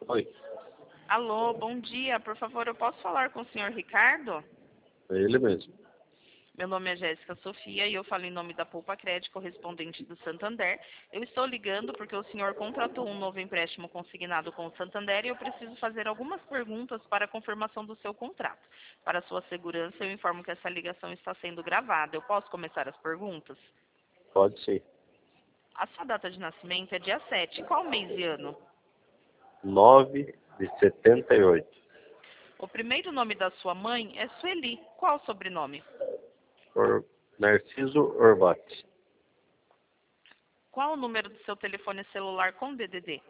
Oi, Alô, bom dia. Por favor, eu posso falar com o senhor Ricardo? é ele mesmo. Meu nome é Jéssica Sofia e eu falo em nome da Poupa Crédito, correspondente do Santander. Eu estou ligando porque o senhor contratou um novo empréstimo consignado com o Santander e eu preciso fazer algumas perguntas para a confirmação do seu contrato. Para sua segurança, eu informo que essa ligação está sendo gravada. Eu posso começar as perguntas? Pode ser. A sua data de nascimento é dia 7. Qual mês e ano? 9 de 78. O primeiro nome da sua mãe é Sueli. Qual o sobrenome? Narciso Orbati. Qual o número do seu telefone celular com DDD?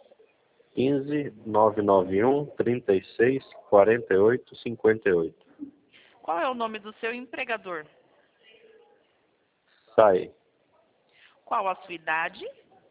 15 991 36 48 58. Qual é o nome do seu empregador? Sai. Qual a sua idade?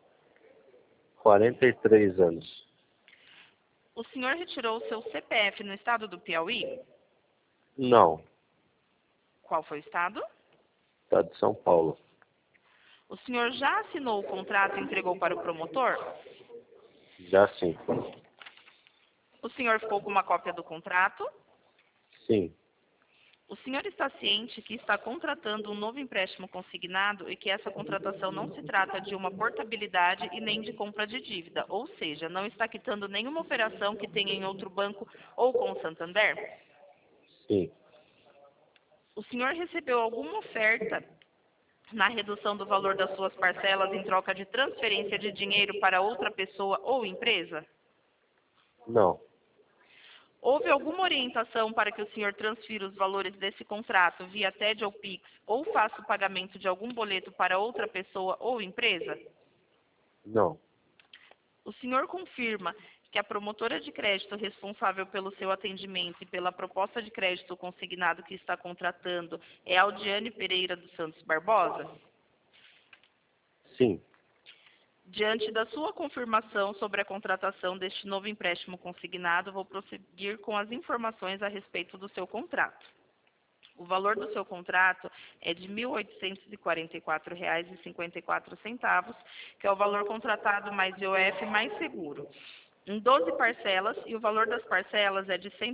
43 anos. O senhor retirou o seu CPF no estado do Piauí? Não. Qual foi o estado? Tá de São Paulo. O senhor já assinou o contrato e entregou para o promotor? Já sim. O senhor ficou com uma cópia do contrato? Sim. O senhor está ciente que está contratando um novo empréstimo consignado e que essa contratação não se trata de uma portabilidade e nem de compra de dívida, ou seja, não está quitando nenhuma operação que tenha em outro banco ou com o Santander? Sim. O senhor recebeu alguma oferta na redução do valor das suas parcelas em troca de transferência de dinheiro para outra pessoa ou empresa? Não. Houve alguma orientação para que o senhor transfira os valores desse contrato via TED ou Pix ou faça o pagamento de algum boleto para outra pessoa ou empresa? Não. O senhor confirma que a promotora de crédito responsável pelo seu atendimento e pela proposta de crédito consignado que está contratando é Aldiane Pereira dos Santos Barbosa? Sim. Diante da sua confirmação sobre a contratação deste novo empréstimo consignado, vou prosseguir com as informações a respeito do seu contrato. O valor do seu contrato é de R$ 1.844,54, que é o valor contratado mais IOF mais seguro, em 12 parcelas, e o valor das parcelas é de R$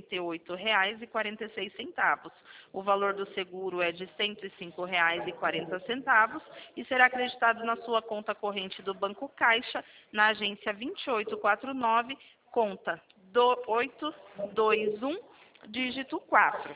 188,46. O valor do seguro é de R$ 105,40 e será acreditado na sua conta corrente do Banco Caixa, na agência 2849, conta 821, dígito 4.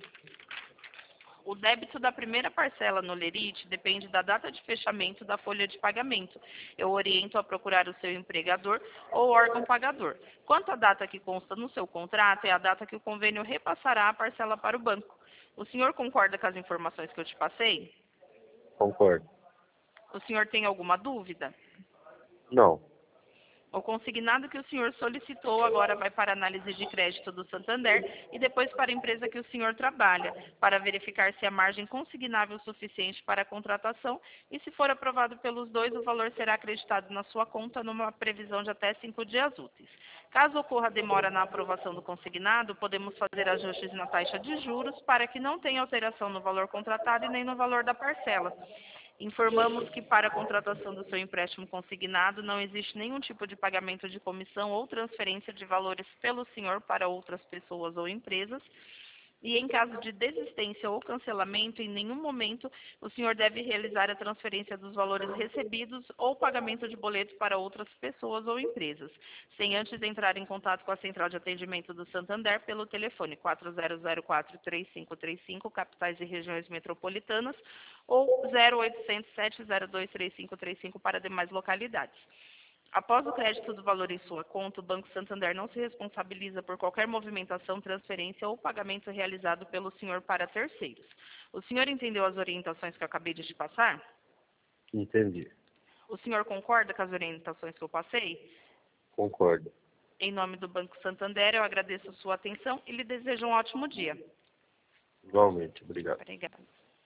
O débito da primeira parcela no Lerite depende da data de fechamento da folha de pagamento. Eu oriento a procurar o seu empregador ou órgão pagador. Quanto à data que consta no seu contrato, é a data que o convênio repassará a parcela para o banco. O senhor concorda com as informações que eu te passei? Concordo. O senhor tem alguma dúvida? Não. O consignado que o senhor solicitou agora vai para a análise de crédito do Santander e depois para a empresa que o senhor trabalha, para verificar se há margem consignável suficiente para a contratação e, se for aprovado pelos dois, o valor será acreditado na sua conta numa previsão de até 5 dias úteis. Caso ocorra demora na aprovação do consignado, podemos fazer ajustes na taxa de juros para que não tenha alteração no valor contratado e nem no valor da parcela. Informamos que para a contratação do seu empréstimo consignado não existe nenhum tipo de pagamento de comissão ou transferência de valores pelo senhor para outras pessoas ou empresas. E em caso de desistência ou cancelamento, em nenhum momento o senhor deve realizar a transferência dos valores recebidos ou pagamento de boleto para outras pessoas ou empresas, sem antes entrar em contato com a Central de Atendimento do Santander pelo telefone 4004-3535, capitais e regiões metropolitanas, ou 0800 702 3535 para demais localidades. Após o crédito do valor em sua conta, o Banco Santander não se responsabiliza por qualquer movimentação, transferência ou pagamento realizado pelo senhor para terceiros. O senhor entendeu as orientações que eu acabei de te passar? Entendi. O senhor concorda com as orientações que eu passei? Concordo. Em nome do Banco Santander, eu agradeço a sua atenção e lhe desejo um ótimo dia. Igualmente. Obrigado. Obrigada.